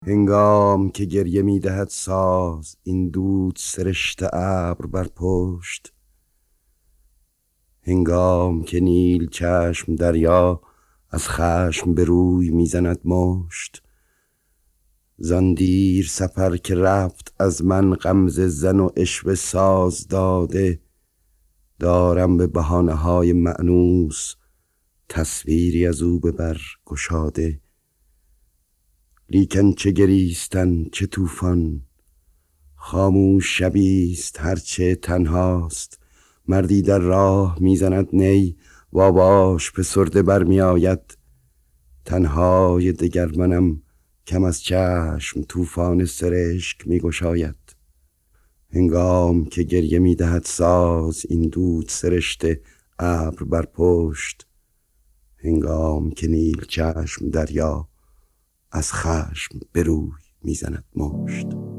هنگام که گریه می دهد ساز این دود سرشت ابر بر پشت، هنگام که نیل چشم دریا از خشم به روی میزند مشت، زان دیر سفر که رفت از من غمزه زن و عشوه ساز داده، دارم به بهانه های مأنوس تصویری از او به بر گشاده. لیکن چه گریستن چه طوفان، خاموش شبیست هرچه تنهاست. مردی در راه میزند نی و آواش فسرده بر می آید. تنهای دگر منم کم از چشم طوفان سرشک می گشاید. هنگام که گریه می دهد ساز این دود سرشت ابر بر پشت، هنگام که نیل چشم دریا از خشم به روی میزند مشت.